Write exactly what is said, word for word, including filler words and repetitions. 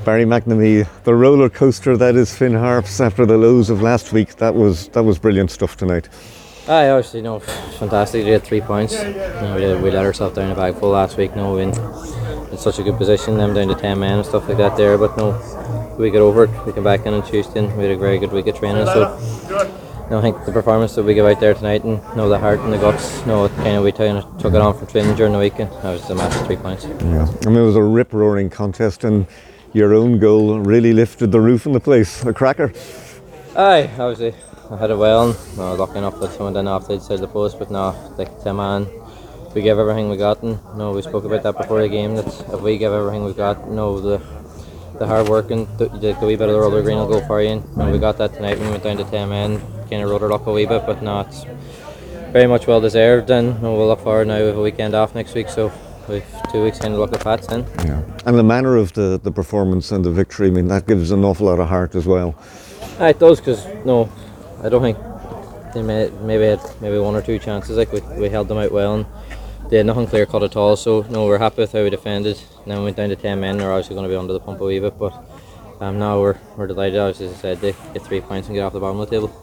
Barry McNamee, the roller coaster that is Finn Harps after the lows of last week, that was that was brilliant stuff tonight. Aye, obviously, no, fantastic. We had three points. You know, we, did, we let ourselves down a bag full last week. No, in, in such a good position, them down to ten men and stuff like that there. But no, we got over it. We came back in on Tuesday and we had a very good week of training. So, no, I think the performance that we give out there tonight and no, the heart and the guts, no, kind of we kind of took it on from training during the week and that was a massive three points. Yeah, I mean it was a rip-roaring contest and your own goal really lifted the roof in the place. A cracker. Aye, obviously. I had it well, and no, lucky enough that someone didn't have to outside the post, but no, like Tim and we gave everything we got, and no, we spoke about that before the game, that if we give everything we've got, no, the the hard work and the, the, the wee bit of the roller green will go for you, and we got that tonight when we went down to ten men, kind of rode our luck a wee bit, but no, it's very much well deserved, and no, we'll look forward now with a weekend off next week, so we've two weeks kind of look at Pats then. Yeah. And the manner of the, the performance and the victory, I mean, that gives an awful lot of heart as well. Ah, it does, because no, I don't think they may, maybe had maybe one or two chances. Like we, we held them out well, and they had nothing clear cut at all. So no, we're happy with how we defended. Now we went down to ten men. We're obviously going to be under the pump a wee bit, but um, now we're we're delighted. Obviously, as I said, they get three points and get off the bottom of the table.